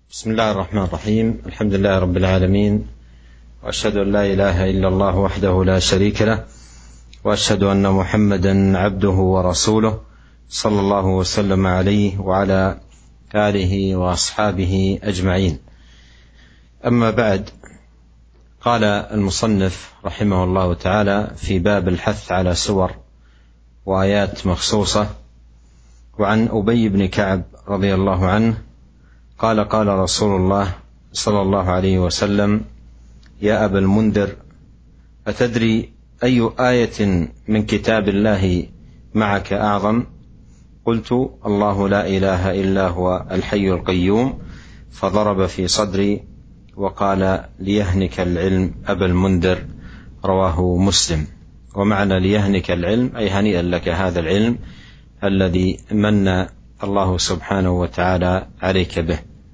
بسم الله الرحمن الرحيم. الحمد لله رب العالمين، وأشهد أن لا إله إلا الله وحده لا شريك له، وأشهد أن محمدا عبده ورسوله صلى الله وسلم عليه وعلى آله وأصحابه أجمعين. أما بعد، قال المصنف رحمه الله تعالى في باب الحث على سور وآيات مخصوصة: وعن أبي بن كعب رضي الله عنه قال: قال رسول الله صلى الله عليه وسلم: يا أبا المنذر، أتدري أي آية من كتاب الله معك أعظم؟ قلت: الله لا إله إلا هو الحي القيوم. فضرب في صدري وقال: ليهنك العلم أبا المنذر. رواه مسلم. ومعنى ليهنك العلم أي هنيئا لك هذا العلم الذي من الله سبحانه وتعالى عليك به.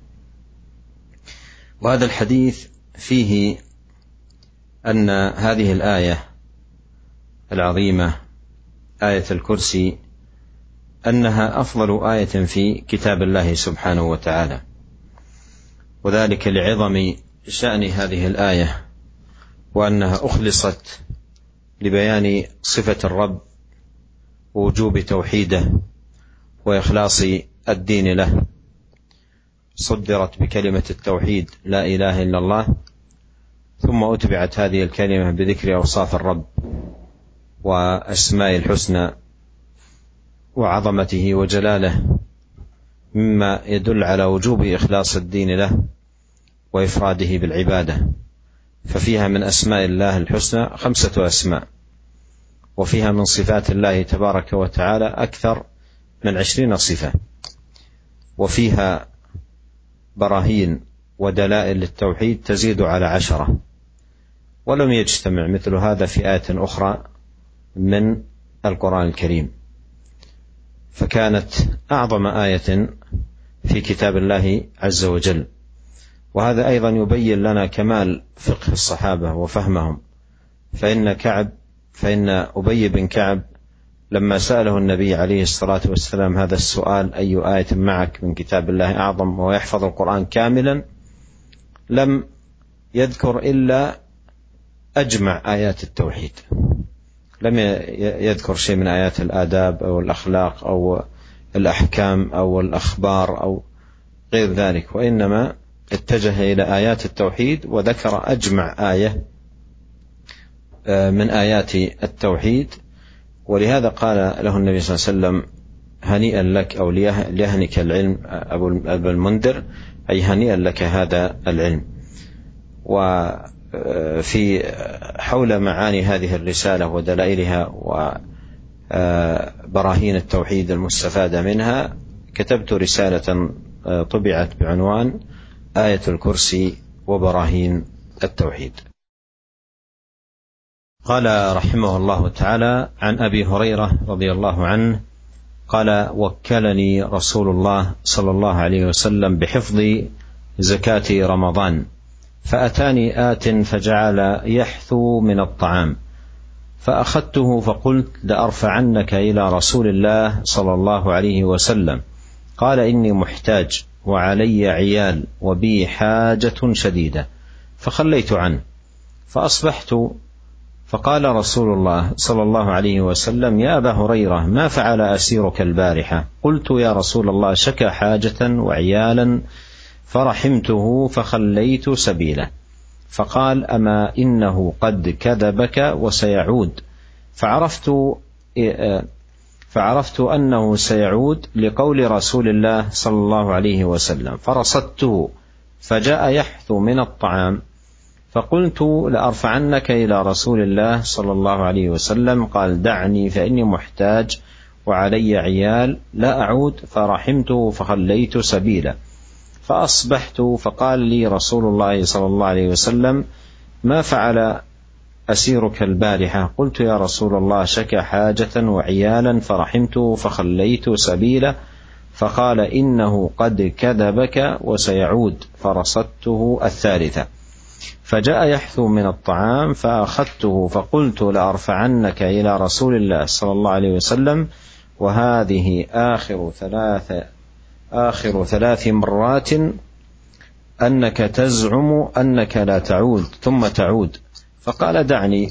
وهذا الحديث فيه أن هذه الآية العظيمة، آية الكرسي، أنها أفضل آية في كتاب الله سبحانه وتعالى، وذلك لعظم شأن هذه الآية، وأنها أخلصت لبيان صفة الرب ووجوب توحيده وإخلاص الدين له. صدرت بكلمة التوحيد لا إله إلا الله، ثم أتبعت هذه الكلمة بذكر أوصاف الرب وأسماء الحسنى وعظمته وجلاله، مما يدل على وجوب إخلاص الدين له وإفراده بالعبادة. ففيها من أسماء الله الحسنى 5 أسماء، وفيها من صفات الله تبارك وتعالى أكثر من 20 صفة، وفيها براهين ودلائل للتوحيد تزيد على 10، ولم يجتمع مثل هذا في آية أخرى من القرآن الكريم، فكانت أعظم آية في كتاب الله عز وجل. وهذا أيضا يبين لنا كمال فقه الصحابة وفهمهم، فإن أبي بن كعب لما سأله النبي عليه الصلاة والسلام هذا السؤال: أي آية معك من كتاب الله أعظم؟ وهو يحفظ القرآن كاملا، لم يذكر إلا أجمع آيات التوحيد، لم يذكر شيء من آيات الآداب أو الأخلاق أو الأحكام أو الأخبار أو غير ذلك، وإنما اتجه إلى آيات التوحيد وذكر أجمع آية من آيات التوحيد. ولهذا قال له النبي صلى الله عليه وسلم: هنيئا لك، أو ليهنك العلم أبا المنذر، أي هنيئا لك هذا العلم. وفي حول معاني هذه الرسالة ودلائلها وبراهين التوحيد المستفادة منها كتبت رسالة طبعت بعنوان آية الكرسي وبراهين التوحيد. قال رحمه الله تعالى: عن أبي هريرة رضي الله عنه قال: وكلني رسول الله صلى الله عليه وسلم بحفظ زكاة رمضان، فأتاني آت فجعل يحثو من الطعام، فأخذته فقلت: لأرفعنك إلى رسول الله صلى الله عليه وسلم. قال: إني محتاج وعلي عيال وبي حاجة شديدة، فخليت عنه. فأصبحت فقال رسول الله صلى الله عليه وسلم: يا أبا هريرة، ما فعل أسيرك البارحة؟ قلت: يا رسول الله، شكى حاجة وعيالا فرحمته فخليت سبيله. فقال: أما إنه قد كذبك وسيعود. فعرفت أنه سيعود لقول رسول الله صلى الله عليه وسلم، فرصدته فجاء يحثو من الطعام، فقلت: لأرفعنك إلى رسول الله صلى الله عليه وسلم. قال: دعني فإني محتاج وعلي عيال لا أعود. فرحمته فخليت سبيله. فأصبحت فقال لي رسول الله صلى الله عليه وسلم: ما فعل أسيرك البارحة؟ قلت: يا رسول الله، شكى حاجة وعيالا فرحمته فخليت سبيله. فقال: إنه قد كذبك وسيعود. فرصدته الثالثة، فجاء يحثو من الطعام، فأخذته فقلت: لأرفعنك إلى رسول الله صلى الله عليه وسلم. وهذه آخر 3 مرات أنك تزعم أنك لا تعود ثم تعود. فقال دعني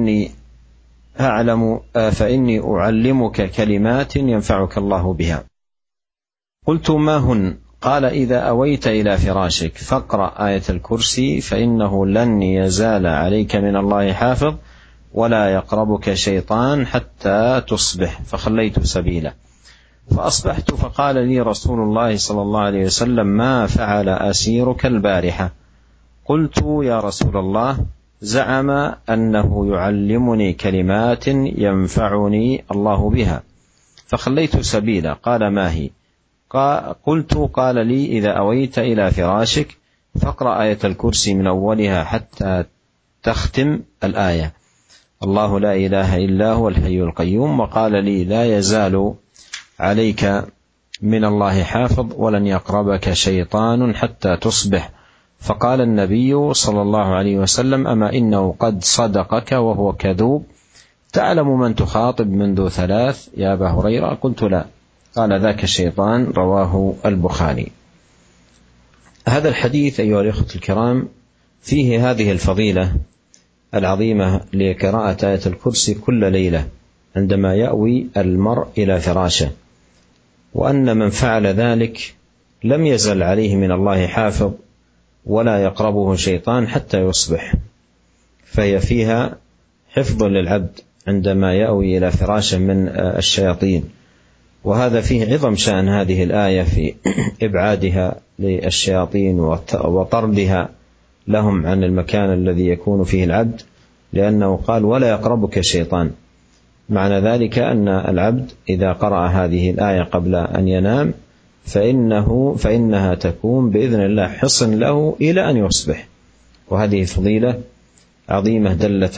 فإني أعلمك كلمات ينفعك الله بها. قلت ما هن؟ قال إذا أويت إلى فراشك فاقرأ آية الكرسي فإنه لن يزال عليك من الله حافظ ولا يقربك شيطان حتى تصبح. فخليت سبيله فأصبحت فقال لي رسول الله صلى الله عليه وسلم ما فعل أسيرك البارحة؟ قلت يا رسول الله زعم أنه يعلمني كلمات ينفعني الله بها. فخليت سبيله. قال ما هي؟ قلت قال لي إذا أويت إلى فراشك فاقرأ آية الكرسي من أولها حتى تختم الآية الله لا إله إلا هو الحي القيوم. وقال لي لا يزال عليك من الله حافظ ولن يقربك شيطان حتى تصبح. فقال النبي صلى الله عليه وسلم أما إنه قد صدقك وهو كذوب، تعلم من تخاطب منذ 3 يا أبا هريرة؟ قلت لا. قال ذاك الشيطان. رواه البخاري. هذا الحديث أيها الإخوة الكرام فيه هذه الفضيلة العظيمة لقراءة آية الكرسي كل ليلة عندما يأوي المرء إلى فراشه، وأن من فعل ذلك لم يزل عليه من الله حافظ ولا يقربه شيطان حتى يصبح. فهي فيها حفظ للعبد عندما يأوي إلى فراشه من الشياطين. وهذا فيه عظم شأن هذه الآية في إبعادها للشياطين وطردها لهم عن المكان الذي يكون فيه العبد، لأنه قال ولا يقربك شيطان. معنى ذلك أن العبد إذا قرأ هذه الآية قبل أن ينام فإنها تكون بإذن الله حصن له إلى أن يصبح. وهذه فضيلة عظيمة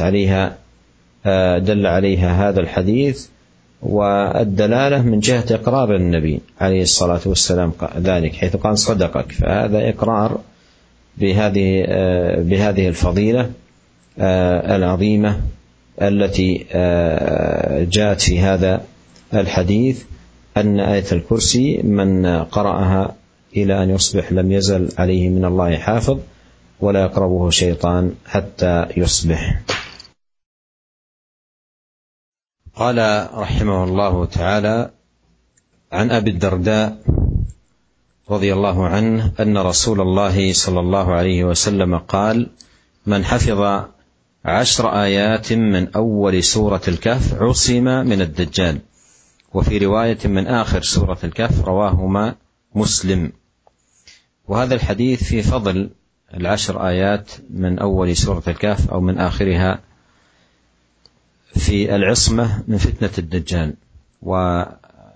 دل عليها هذا الحديث، والدلالة من جهة إقرار النبي عليه الصلاة والسلام ذلك، حيث قال صدقك، فهذا إقرار بهذه الفضيلة العظيمة التي جاءت في هذا الحديث، أن آية الكرسي من قرأها إلى أن يصبح لم يزل عليه من الله حافظ ولا يقربه شيطان حتى يصبح. قال رحمه الله تعالى عن أبي الدرداء رضي الله عنه أن رسول الله صلى الله عليه وسلم قال من حفظ 10 آيات من أول سورة الكهف عصم من الدجال. وفي رواية من آخر سورة الكهف، رواهما مسلم. وهذا الحديث في فضل 10 آيات من أول سورة الكهف أو من آخرها في العصمة من فتنة الدجال، وأن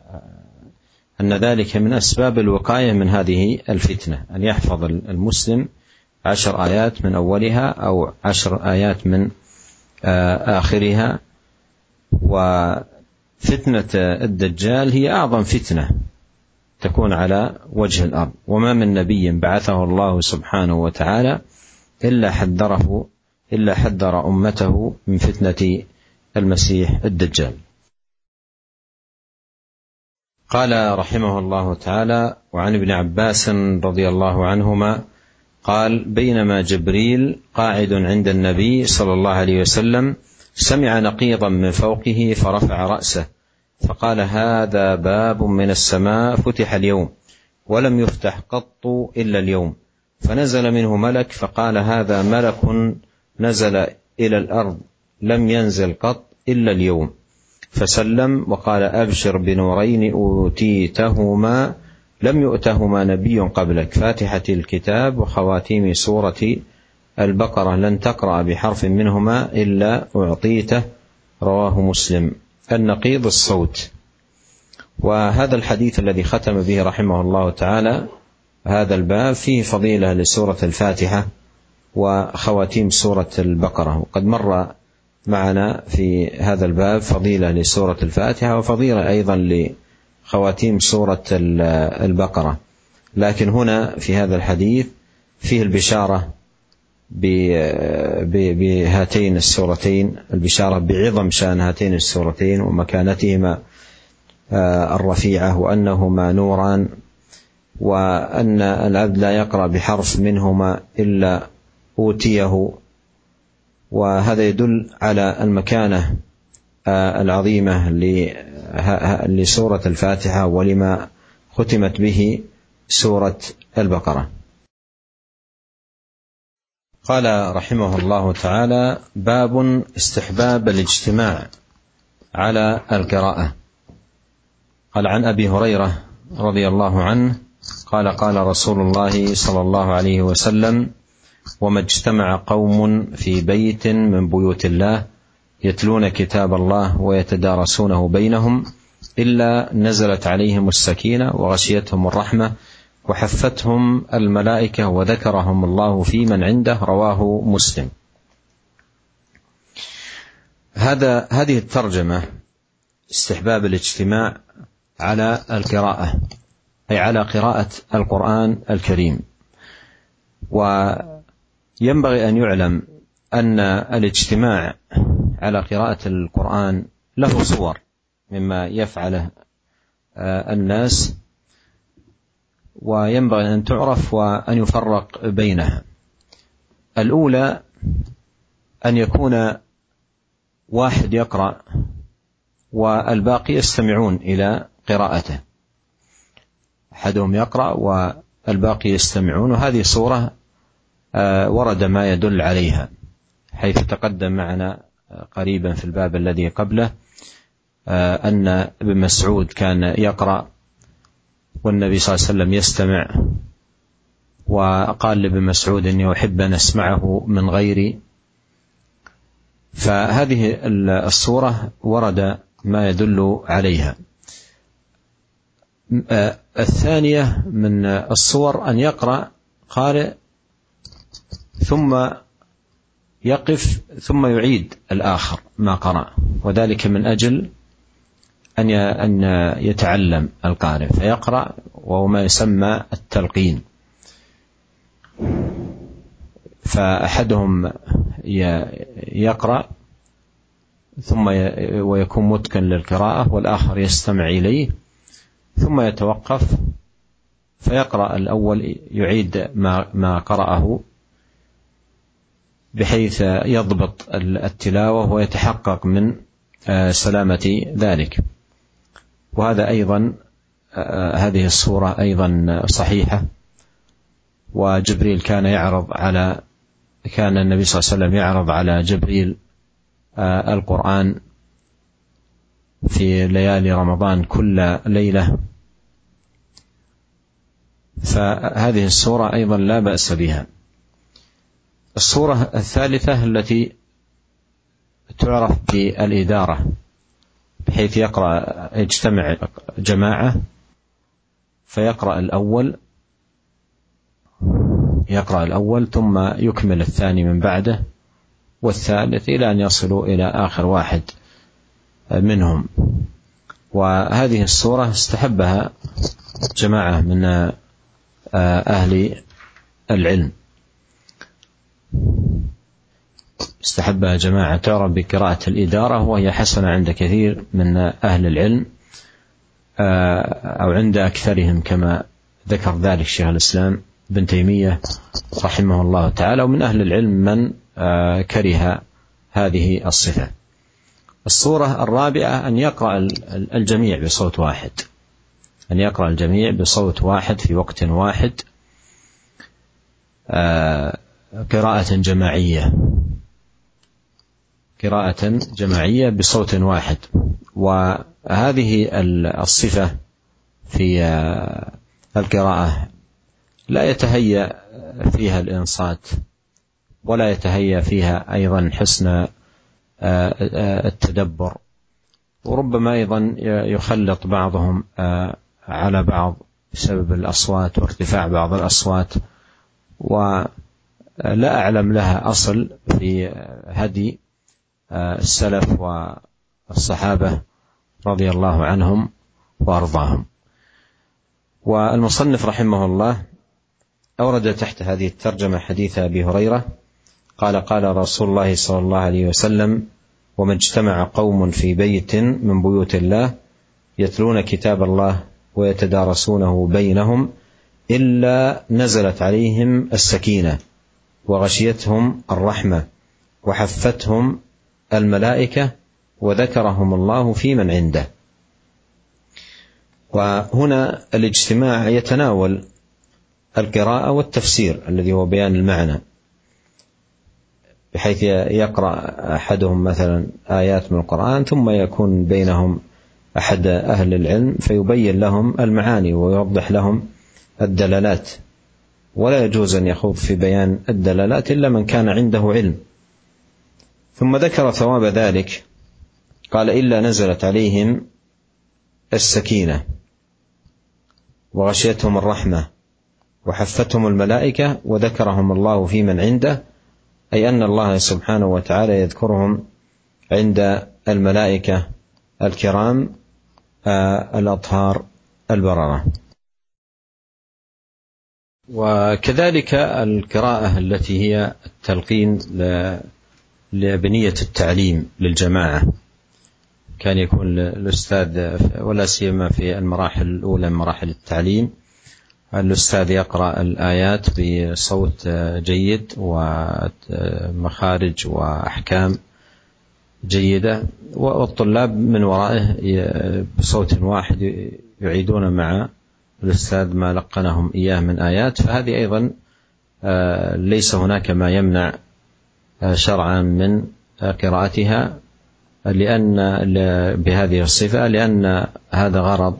ذلك من أسباب الوقاية من هذه الفتنة، أن يحفظ المسلم 10 آيات من أولها أو 10 آيات من آخرها. وفتنة الدجال هي أعظم فتنة تكون على وجه الأرض، وما من نبي بعثه الله سبحانه وتعالى إلا حذر أمته من فتنة المسيح الدجال. قال رحمه الله تعالى وعن ابن عباس رضي الله عنهما قال بينما جبريل قاعد عند النبي صلى الله عليه وسلم سمع نقيضا من فوقه فرفع رأسه فقال هذا باب من السماء فتح اليوم ولم يفتح قط إلا اليوم. فنزل منه ملك فقال هذا ملك نزل إلى الأرض لم ينزل قط إلا اليوم. فسلم وقال أبشر بنورين أوتيتهما لم يؤتهما نبي قبلك، فاتحة الكتاب وخواتيم سورة البقرة لن تقرأ بحرف منهما إلا أعطيته. رواه مسلم. النقيض الصوت. وهذا الحديث الذي ختم به رحمه الله تعالى هذا الباب فيه فضيلة لسورة الفاتحة وخواتيم سورة البقرة، وقد مر معنا في هذا الباب فضيلة لسورة الفاتحة وفضيلة أيضا لخواتيم سورة البقرة، لكن هنا في هذا الحديث فيه البشارة بهاتين السورتين، البشارة بعظم شأن هاتين السورتين ومكانتهما الرفيعة، وأنهما نوران وأن العبد لا يقرأ بحرف منهما إلا أوتيه، وهذا يدل على المكانة العظيمة لسورة الفاتحة ولما ختمت به سورة البقرة. قال رحمه الله تعالى: باب استحباب الاجتماع على القراءة. قال: عن أبي هريرة رضي الله عنه قال: قال رسول الله صلى الله عليه وسلم: وما اجتمع قوم في بيت من بيوت الله يتلون كتاب الله ويتدارسونه بينهم إلا نزلت عليهم السكينة وغشيتهم الرحمة وحفتهم الملائكة وذكرهم الله في من عنده. رواه مسلم. هذه الترجمة استحباب الاجتماع على القراءة، أي على قراءة القرآن الكريم. وينبغي أن يعلم أن الاجتماع على قراءة القرآن له صور مما يفعله الناس، وينبغي أن تعرف وأن يفرق بينها. الأولى أن يكون واحد يقرأ والباقي يستمعون إلى قراءته، أحدهم يقرأ والباقي يستمعون، وهذه صورة ورد ما يدل عليها، حيث تقدم معنا قريبا في الباب الذي قبله أن ابن مسعود كان يقرأ والنبي صلى الله عليه وسلم يستمع، وقال لابن مسعود: إني أحب أن أسمعه من غيري. فهذه الصورة ورد ما يدل عليها. الثانية من الصور أن يقرأ قارئ ثم يقف ثم يعيد الآخر ما قرأ، وذلك من أجل أن يتعلم القارئ، فيقرأ وهو ما يسمى التلقين. فأحدهم يقرأ ثم ويكون متقن للقراءة، والآخر يستمع إليه ثم يتوقف فيقرأ الأول يعيد ما قرأه بحيث يضبط التلاوة ويتحقق من سلامة ذلك. وهذا أيضا هذه الصورة أيضا صحيحة. وجبريل كان النبي صلى الله عليه وسلم يعرض على جبريل القرآن في ليالي رمضان كل ليلة، فهذه الصورة أيضا لا بأس بها. الصورة الثالثة التي تعرف بالإدارة، بحيث يجتمع جماعة فيقرأ الأول ثم يكمل الثاني من بعده والثالث إلى أن يصلوا إلى آخر واحد منهم. وهذه الصورة استحبها جماعة من أهل العلم، استحبها جماعة تعرف بقراءة الإدارة، وهي حسنة عند كثير من أهل العلم أو عند أكثرهم، كما ذكر ذلك شيخ الإسلام ابن تيمية رحمه الله تعالى. ومن أهل العلم من كره هذه الصفة. الصورة الرابعة أن يقرأ الجميع بصوت واحد، أن يقرأ الجميع بصوت واحد في وقت واحد، قراءة جماعية بصوت واحد. وهذه الصفة في القراءة لا يتهيأ فيها الإنصات، ولا يتهيأ فيها أيضا حسن التدبر، وربما أيضا يخلط بعضهم على بعض بسبب الأصوات وارتفاع بعض الأصوات، ولا أعلم لها أصل في هدي السلف والصحابة رضي الله عنهم وأرضاهم. والمصنف رحمه الله أورد تحت هذه الترجمة حديث أبي هريرة قال: قال رسول الله صلى الله عليه وسلم: وما اجتمع قوم في بيت من بيوت الله يتلون كتاب الله ويتدارسونه بينهم إلا نزلت عليهم السكينة وغشيتهم الرحمة وحفتهم الملائكة وذكرهم الله في من عنده. وهنا الاجتماع يتناول القراءة والتفسير الذي هو بيان المعنى، بحيث يقرأ أحدهم مثلا آيات من القرآن ثم يكون بينهم أحد أهل العلم فيبين لهم المعاني ويوضح لهم الدلالات، ولا يجوز أن يخوض في بيان الدلالات إلا من كان عنده علم. ثم ذكر ثواب ذلك، قال إلا نزلت عليهم السكينة وغشيتهم الرحمة وحفتهم الملائكة وذكرهم الله في من عنده، أي أن الله سبحانه وتعالى يذكرهم عند الملائكة الكرام الأطهار البررة. وكذلك القراءة التي هي التلقين لبنية التعليم للجماعة، كان يكون الأستاذ ولا سيما في المراحل الأولى من مراحل التعليم الأستاذ يقرأ الآيات بصوت جيد ومخارج وأحكام جيدة، والطلاب من ورائه بصوت واحد يعيدون مع الأستاذ ما لقنهم إياه من آيات. فهذه أيضا ليس هناك ما يمنع شرعا من قراءتها لأن بهذه الصفة، لأن هذا غرض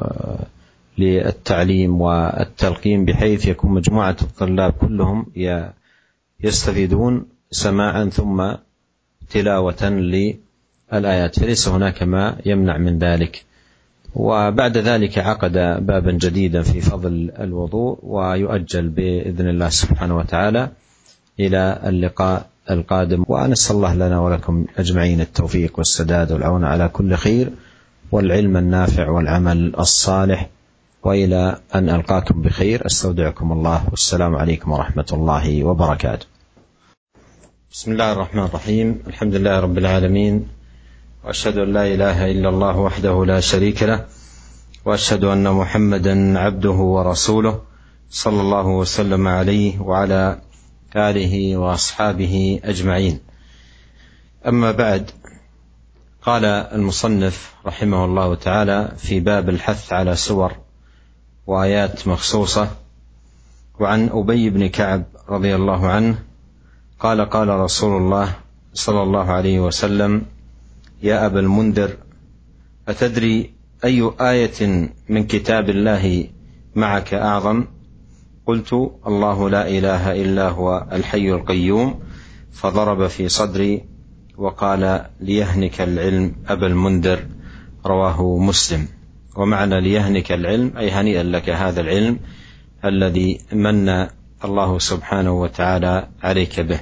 للتعليم والتلقين، بحيث يكون مجموعة الطلاب كلهم يستفيدون سماعا ثم تلاوة للآيات، فليس هناك ما يمنع من ذلك. وبعد ذلك عقد بابا جديدا في فضل الوضوء، ويؤجل بإذن الله سبحانه وتعالى إلى اللقاء القادم. ونسأل الله لنا ولكم أجمعين التوفيق والسداد والعون على كل خير والعلم النافع والعمل الصالح، وإلى أن ألقاكم بخير أستودعكم الله، والسلام عليكم ورحمة الله وبركاته. بسم الله الرحمن الرحيم، الحمد لله رب العالمين، وأشهد أن لا إله إلا الله وحده لا شريك له، وأشهد أن محمدا عبده ورسوله صلى الله وسلم عليه وعلى آله وأصحابه أجمعين. أما بعد، قال المصنف رحمه الله تعالى في باب الحث على سور وآيات مخصوصة: وعن أبي بن كعب رضي الله عنه قال: قال رسول الله صلى الله عليه وسلم: يا أبا المنذر، أتدري أي آية من كتاب الله معك أعظم؟ قلت: الله لا إله إلا هو الحي القيوم. فضرب في صدري وقال: ليهنك العلم أبا المنذر. رواه مسلم. ومعنى ليهنك العلم أي هنيئا لك هذا العلم الذي من الله سبحانه وتعالى عليك به.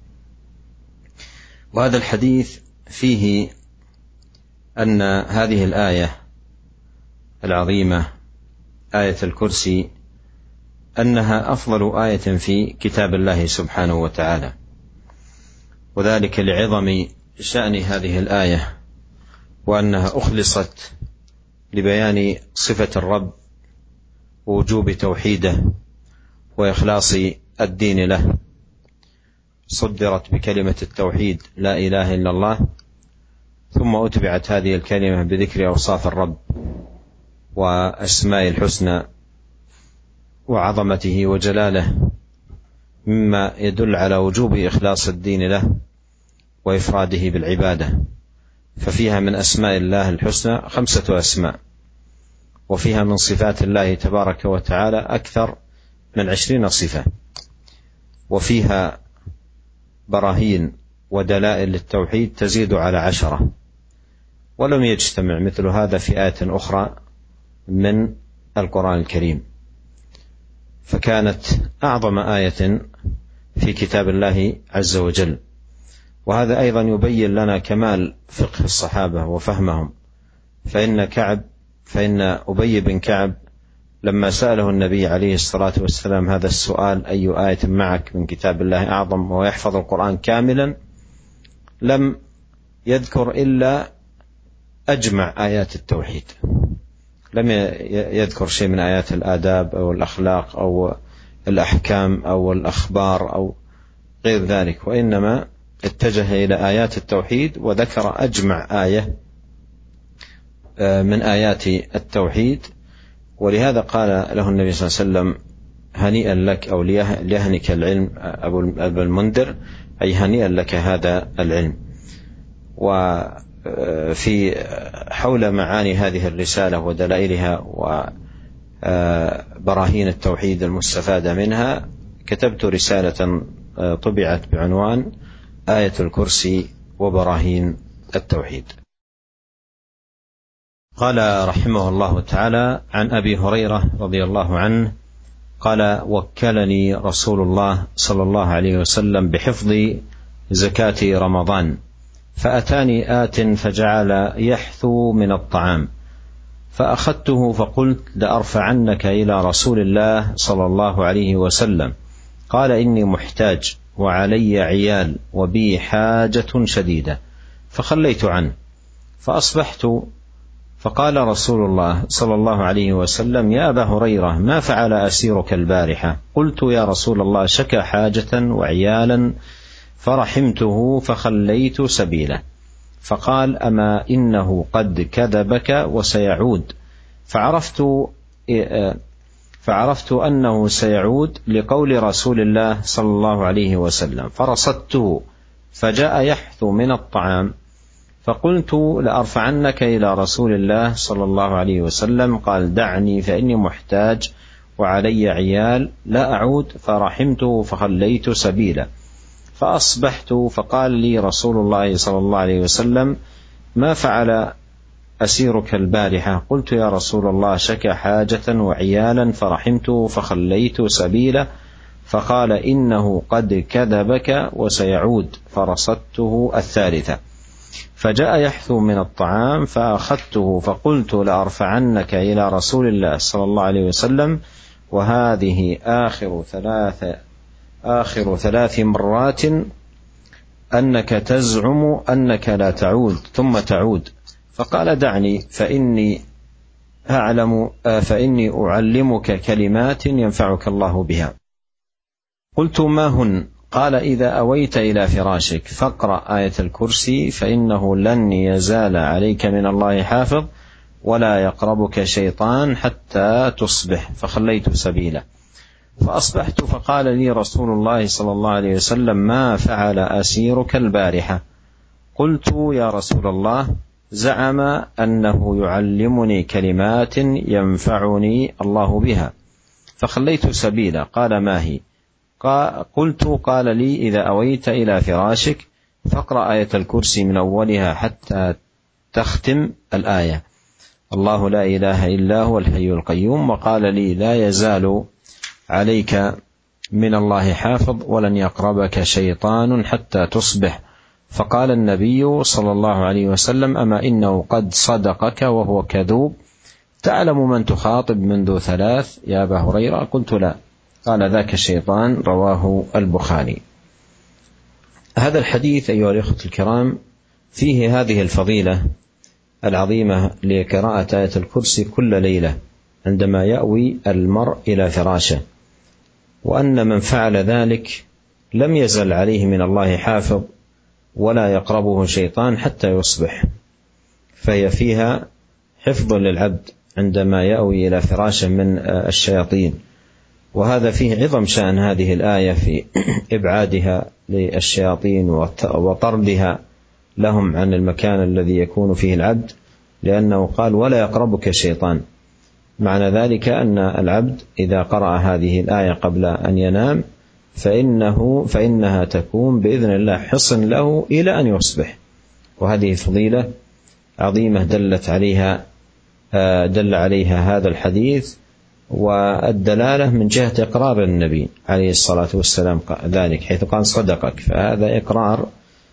وهذا الحديث فيه أن هذه الآية العظيمة آية الكرسي أنها أفضل آية في كتاب الله سبحانه وتعالى، وذلك لعظم شأن هذه الآية، وأنها أخلصت لبيان صفة الرب ووجوب توحيده وإخلاص الدين له. صدرت بكلمة التوحيد لا إله إلا الله، ثم أتبعت هذه الكلمة بذكر أوصاف الرب وأسماء الحسنى وعظمته وجلاله، مما يدل على وجوب إخلاص الدين له وإفراده بالعبادة. ففيها من أسماء الله الحسنى 5 أسماء، وفيها من صفات الله تبارك وتعالى أكثر من 20 صفة، وفيها براهين ودلائل للتوحيد تزيد على 10. ولم يجتمع مثل هذا في آية أخرى من القرآن الكريم، فكانت أعظم آية في كتاب الله عز وجل. وهذا أيضا يبين لنا كمال فقه الصحابة وفهمهم، فإن أبي بن كعب لما سأله النبي عليه الصلاة والسلام هذا السؤال: أي آية معك من كتاب الله أعظم، ويحفظ القرآن كاملا، لم يذكر إلا أجمع آيات التوحيد، لم يذكر شيء من آيات الآداب أو الأخلاق أو الأحكام أو الأخبار أو غير ذلك، وإنما اتجه إلى آيات التوحيد وذكر أجمع آية من آيات التوحيد. ولهذا قال له النبي صلى الله عليه وسلم: هنيئا لك، أو ليهنك العلم أبا المنذر، أي هنيئا لك هذا العلم. وفي حول معاني هذه الرسالة ودلائلها وبراهين التوحيد المستفادة منها كتبت رسالة طبعت بعنوان آية الكرسي وبراهين التوحيد. قال رحمه الله تعالى: عن أبي هريرة رضي الله عنه قال: وكلني رسول الله صلى الله عليه وسلم بحفظ زكاة رمضان، فأتاني آت فجعل يحثو من الطعام، فأخذته فقلت: لأرفعنك إلى رسول الله صلى الله عليه وسلم. قال: إني محتاج وعلي عيال وبي حاجة شديدة، فخليت عنه. فأصبحت فقال رسول الله صلى الله عليه وسلم: يا أبا هريرة، ما فعل أسيرك البارحة؟ قلت: يا رسول الله، شكى حاجة وعيالا فرحمته فخليت سبيله. فقال: أما إنه قد كذبك وسيعود. فعرفت أنه سيعود لقول رسول الله صلى الله عليه وسلم، فرصدته فجاء يحثو من الطعام، فقلت: لأرفعنك إلى رسول الله صلى الله عليه وسلم. قال: دعني فإني محتاج وعلي عيال لا أعود. فرحمته فخليت سبيله. فأصبحت فقال لي رسول الله صلى الله عليه وسلم: ما فعل أسيرك البارحة؟ قلت: يا رسول الله، شكى حاجة وعيالا فرحمته فخليت سبيله. فقال: إنه قد كذبك وسيعود. فرصدته الثالثة، فجاء يحثو من الطعام، فأخذته فقلت: لأرفعنك إلى رسول الله صلى الله عليه وسلم. وهذه آخر 3 مرات أنك تزعم أنك لا تعود ثم تعود. فقال: دعني فإني أعلمك كلمات ينفعك الله بها. قلت: ما هن؟ قال: إذا أويت إلى فراشك فاقرأ آية الكرسي، فإنه لن يزال عليك من الله حافظ، ولا يقربك شيطان حتى تصبح. فخليت سبيله. فأصبحت فقال لي رسول الله صلى الله عليه وسلم: ما فعل أسيرك البارحة؟ قلت: يا رسول الله، زعم أنه يعلمني كلمات ينفعني الله بها، فخليت سبيله. قال: ما هي؟ قلت: قال لي: إذا أويت إلى فراشك فاقرأ آية الكرسي من أولها حتى تختم الآية: الله لا إله إلا هو الحي القيوم. وقال لي: لا يزال عليك من الله حافظ، ولن يقربك شيطان حتى تصبح. فقال النبي صلى الله عليه وسلم: أما إنه قد صدقك وهو كذوب، تعلم من تخاطب منذ 3 يا أبا هريرة؟ قلت: لا. قال: ذاك الشيطان. رواه البخاري. هذا الحديث أيها الأخوة الكرام فيه هذه الفضيلة العظيمة لقراءة آية الكرسي كل ليلة عندما يأوي المرء إلى فراشه، وأن من فعل ذلك لم يزل عليه من الله حافظ، ولا يقربه شيطان حتى يصبح. فهي فيها حفظ للعبد عندما يأوي إلى فراشه من الشياطين. وهذا فيه عظم شأن هذه الآية في إبعادها للشياطين وطردها لهم عن المكان الذي يكون فيه العبد، لأنه قال: ولا يقربك شيطان. معنى ذلك أن العبد إذا قرأ هذه الآية قبل أن ينام فإنها تكون بإذن الله حصن له إلى أن يصبح. وهذه فضيلة عظيمة دل عليها هذا الحديث، والدلالة من جهة إقرار النبي عليه الصلاة والسلام ذلك، حيث قال: صدقك. فهذا إقرار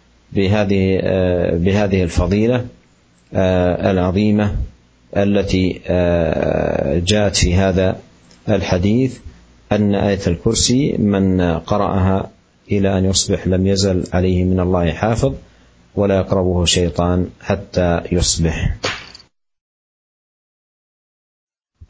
بهذه الفضيلة العظيمة التي جاءت في هذا الحديث، أن آية الكرسي من قرأها إلى أن يصبح لم يزل عليه من الله حافظ، ولا يقربه شيطان حتى يصبح.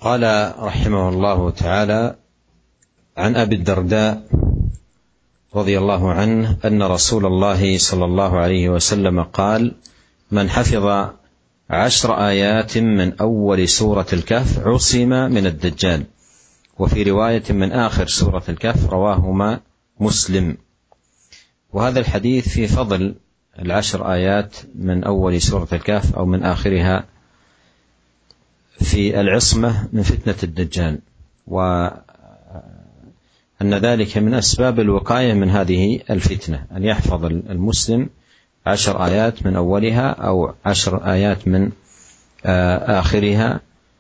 قال رحمه الله تعالى: عن أبي الدرداء رضي الله عنه أن رسول الله صلى الله عليه وسلم قال: من حفظ 10 آيات من أول سورة الكهف عصم من الدجال. وفي رواية من آخر سورة الكهف، رواهما مسلم. وهذا الحديث في فضل 10 آيات من أول سورة الكهف أو من آخرها في العصمة من فتنة الدجال، وأن ذلك من أسباب الوقاية من هذه الفتنة، أن يحفظ المسلم 10 آيات من أولها أو 10 آيات من آخرها.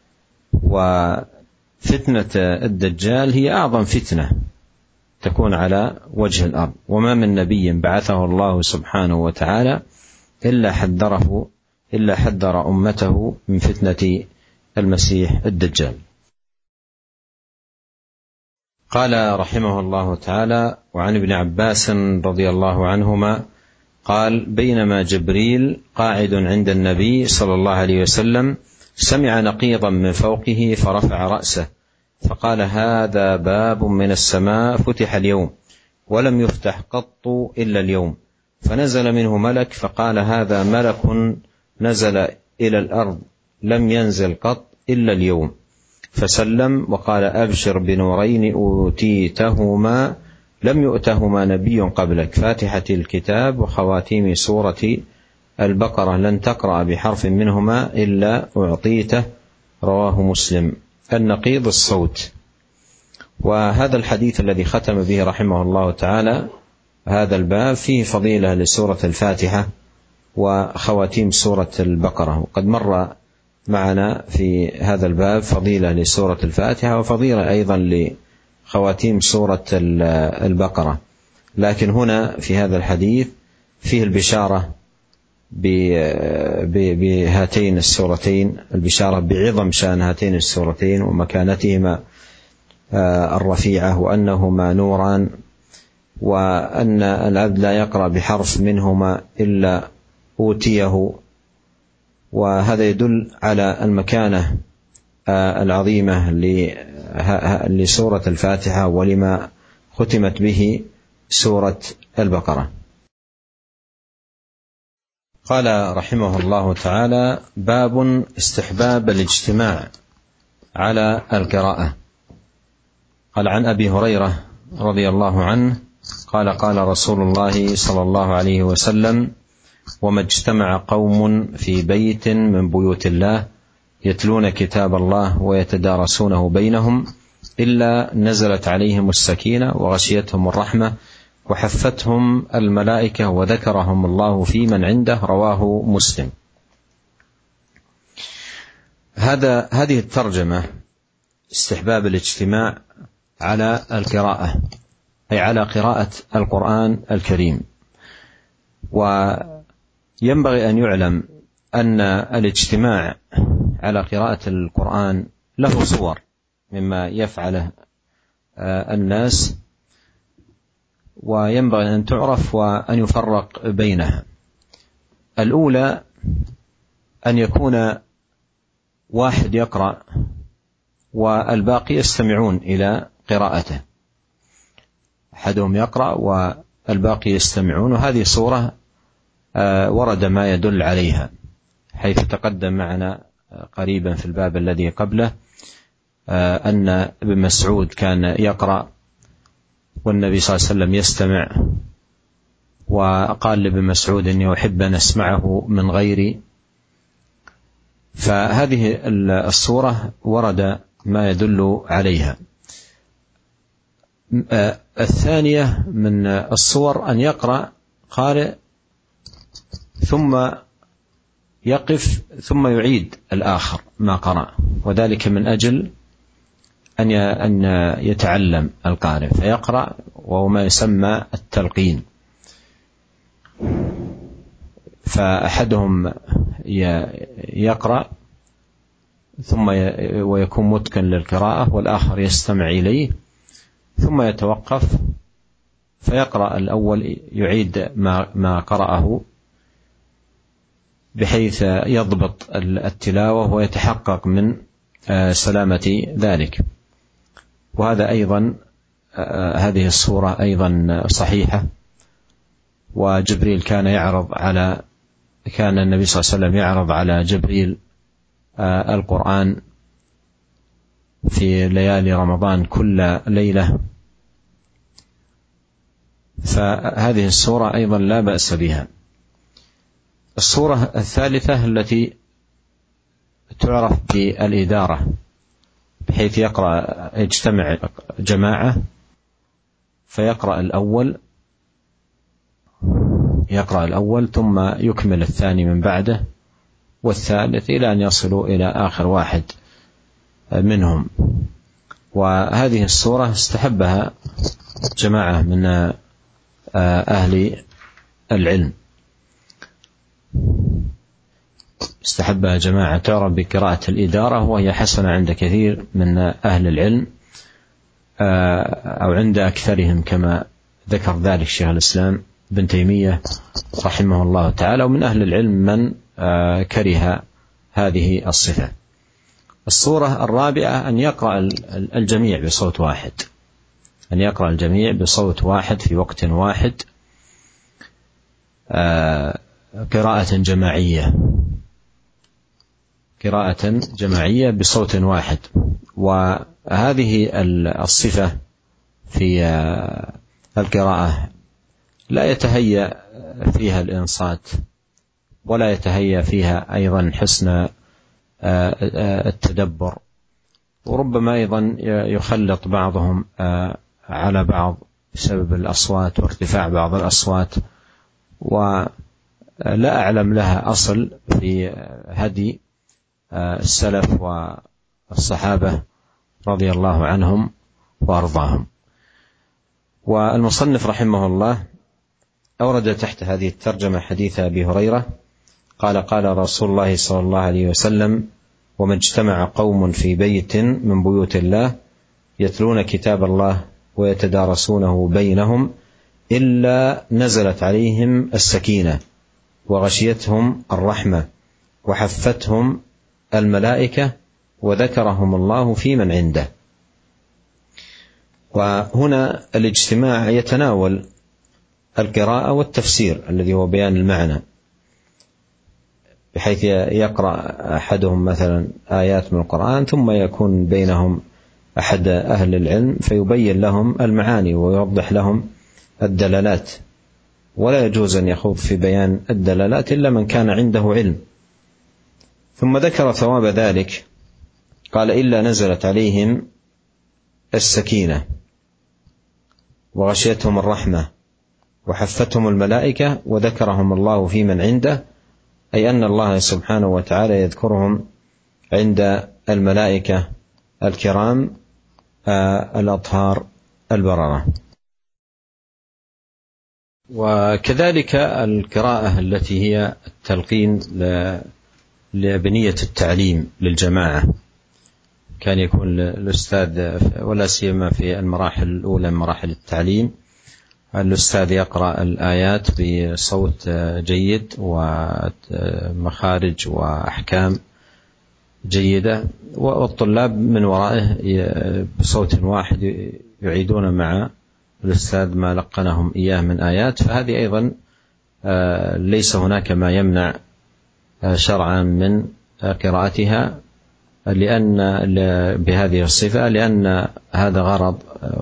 وفتنة الدجال هي أعظم فتنة تكون على وجه الأرض، وما من نبي بعثه الله سبحانه وتعالى إلا حذر أمته من فتنة المسيح الدجال. قال رحمه الله تعالى: وعن ابن عباس رضي الله عنهما قال: بينما جبريل قاعد عند النبي صلى الله عليه وسلم سمع نقيضا من فوقه فرفع رأسه فقال: هذا باب من السماء فتح اليوم ولم يفتح قط إلا اليوم. فنزل منه ملك فقال: هذا ملك نزل إلى الأرض لم ينزل قط إلا اليوم. فسلم وقال: أبشر بنورين أوتيتهما لم يؤتهما نبي قبلك، فاتحة الكتاب وخواتيم سورة البقرة، لن تقرأ بحرف منهما إلا أعطيته. رواه مسلم. النقيض الصوت. وهذا الحديث الذي ختم به رحمه الله تعالى هذا الباب فيه فضيلة لسورة الفاتحة وخواتيم سورة البقرة، وقد مر معنا في هذا الباب فضيلة لسورة الفاتحة وفضيلة أيضا لخواتيم سورة البقرة، لكن هنا في هذا الحديث فيه البشارة بهاتين السورتين، البشارة بعظم شأن هاتين السورتين ومكانتهما الرفيعة، وأنهما نوران، وأن العبد لا يقرأ بحرف منهما إلا أوتيه. وهذا يدل على المكانة العظيمة لسورة الفاتحة ولما ختمت به سورة البقرة. قال رحمه الله تعالى: باب استحباب الاجتماع على القراءة. قال: عن أبي هريرة رضي الله عنه قال: قال رسول الله صلى الله عليه وسلم: وما اجتمع قوم في بيت من بيوت الله يتلون كتاب الله ويتدارسونه بينهم إلا نزلت عليهم السكينة وغشيتهم الرحمة وحفتهم الملائكة وذكرهم الله في من عنده. رواه مسلم. هذه الترجمة استحباب الاجتماع على القراءة، أي على قراءة القرآن الكريم. وينبغي أن يعلم أن الاجتماع على قراءة القرآن له صور مما يفعله الناس، وينبغي أن تعرف وأن يفرق بينها. الأولى أن يكون واحد يقرأ والباقي يستمعون إلى قراءته، أحدهم يقرأ والباقي يستمعون، وهذه صورة ورد ما يدل عليها، حيث تقدم معنا قريبا في الباب الذي قبله أن ابن مسعود كان يقرأ والنبي صلى الله عليه وسلم يستمع، وقال لابن مسعود إني أحب أن أسمعه من غيري. فهذه الصورة ورد ما يدل عليها. الثانية من الصور أن يقرأ قارئ ثم يقف ثم يعيد الآخر ما قرأ، وذلك من أجل أن يتعلم القارئ، فيقرأ وهو ما يسمى التلقين. فأحدهم يقرأ ثم ويكون متقن للقراءة، والآخر يستمع إليه ثم يتوقف فيقرأ الأول يعيد ما قرأه بحيث يضبط التلاوة ويتحقق من سلامة ذلك. وهذا أيضا هذه الصورة أيضا صحيحة. وجبريل كان النبي صلى الله عليه وسلم يعرض على جبريل القرآن في ليالي رمضان كل ليلة، فهذه الصورة أيضا لا بأس بها. الصورة الثالثة التي تعرف بالإدارة، بحيث يجتمع جماعة فيقرأ الأول ثم يكمل الثاني من بعده والثالث إلى أن يصلوا إلى آخر واحد منهم. وهذه الصورة استحبها جماعة من أهل العلم، استحبها جماعة تعرف بقراءة الإدارة، وهي حسنة عند كثير من أهل العلم أو عند أكثرهم، كما ذكر ذلك شيخ الإسلام ابن تيمية رحمه الله تعالى. ومن أهل العلم من كره هذه الصفة. الصورة الرابعة أن يقرأ الجميع بصوت واحد، أن يقرأ الجميع بصوت واحد في وقت واحد، قراءة جماعية بصوت واحد. وهذه الصفة في القراءة لا يتهيأ فيها الإنصات، ولا يتهيأ فيها أيضا حسن التدبر، وربما أيضا يخلط بعضهم على بعض بسبب الأصوات وارتفاع بعض الأصوات، ولا أعلم لها أصل في هدي السلف والصحابة رضي الله عنهم وأرضاهم. والمصنف رحمه الله أورد تحت هذه الترجمة حديث أبي هريرة قال: قال رسول الله صلى الله عليه وسلم: وما اجتمع قوم في بيت من بيوت الله يتلون كتاب الله ويتدارسونه بينهم إلا نزلت عليهم السكينة وغشيتهم الرحمة وحفتهم الملائكة وذكرهم الله في من عنده. وهنا الاجتماع يتناول القراءة والتفسير الذي هو بيان المعنى، بحيث يقرأ أحدهم مثلا آيات من القرآن ثم يكون بينهم أحد أهل العلم فيبين لهم المعاني ويوضح لهم الدلالات، ولا يجوز أن يخوض في بيان الدلالات إلا من كان عنده علم. ثم ذكر ثواب ذلك قال: إلا نزلت عليهم السكينة وغشيتهم الرحمة وحفتهم الملائكة وذكرهم الله في من عنده، أي أن الله سبحانه وتعالى يذكرهم عند الملائكة الكرام الأطهار البررة. وكذلك القراءة التي هي التلقين لبنية التعليم للجماعة، كان يكون الأستاذ ولا سيما في المراحل الأولى من مراحل التعليم الأستاذ يقرأ الآيات بصوت جيد ومخارج وأحكام جيدة، والطلاب من ورائه بصوت واحد يعيدون مع الأستاذ ما لقنهم إياه من آيات. فهذه أيضا ليس هناك ما يمنع شرعا من قراءتها بهذه الصفة، لأن هذا غرض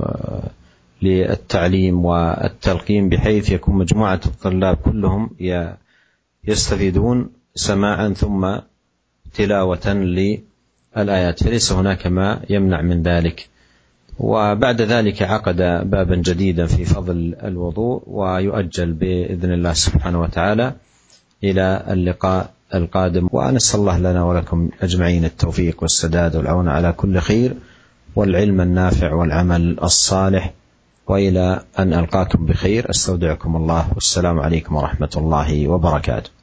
للتعليم والتلقين، بحيث يكون مجموعة الطلاب كلهم يستفيدون سماعا ثم تلاوة للآيات، فليس هناك ما يمنع من ذلك. وبعد ذلك عقد بابا جديدا في فضل الوضوء، ويؤجل بإذن الله سبحانه وتعالى إلى اللقاء القادم. ونسأل الله لنا ولكم أجمعين التوفيق والسداد والعون على كل خير والعلم النافع والعمل الصالح، وإلى أن ألقاكم بخير أستودعكم الله، والسلام عليكم ورحمة الله وبركاته.